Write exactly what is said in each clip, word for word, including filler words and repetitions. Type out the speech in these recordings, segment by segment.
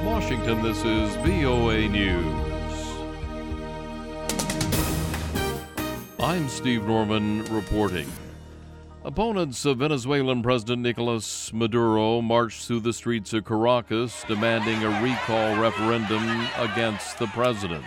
From Washington, this is V O A News. I'm Steve Norman reporting. Opponents of Venezuelan President Nicolas Maduro marched through the streets of Caracas demanding a recall referendum against the president.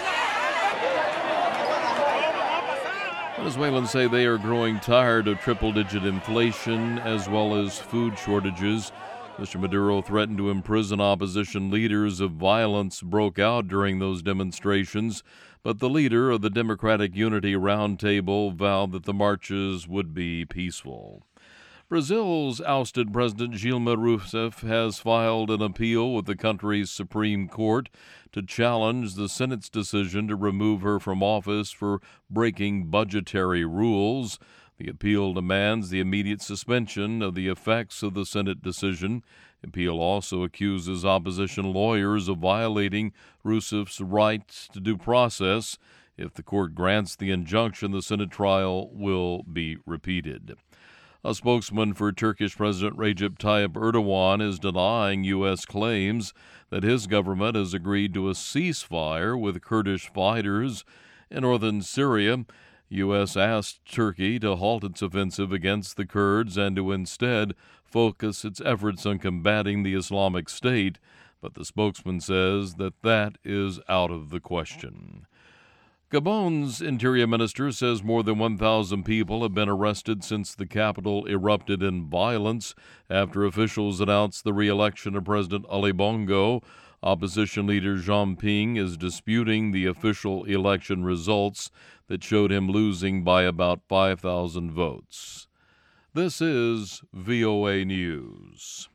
Venezuelans say they are growing tired of triple-digit inflation as well as food shortages. Mister Maduro threatened to imprison opposition leaders if violence broke out during those demonstrations, but the leader of the Democratic Unity Roundtable vowed that the marches would be peaceful. Brazil's ousted President Dilma Rousseff has filed an appeal with the country's Supreme Court to challenge the Senate's decision to remove her from office for breaking budgetary rules. The appeal demands the immediate suspension of the effects of the Senate decision. The appeal also accuses opposition lawyers of violating Rousseff's rights to due process. If the court grants the injunction, the Senate trial will be repeated. A spokesman for Turkish President Recep Tayyip Erdogan is denying U S claims that his government has agreed to a ceasefire with Kurdish fighters in northern Syria. U S asked Turkey to halt its offensive against the Kurds and to instead focus its efforts on combating the Islamic State, but the spokesman says that that is out of the question. Gabon's interior minister says more than one thousand people have been arrested since the capital erupted in violence after officials announced the re-election of President Ali Bongo. Opposition leader Jean Ping is disputing the official election results that showed him losing by about five thousand votes. This is V O A News.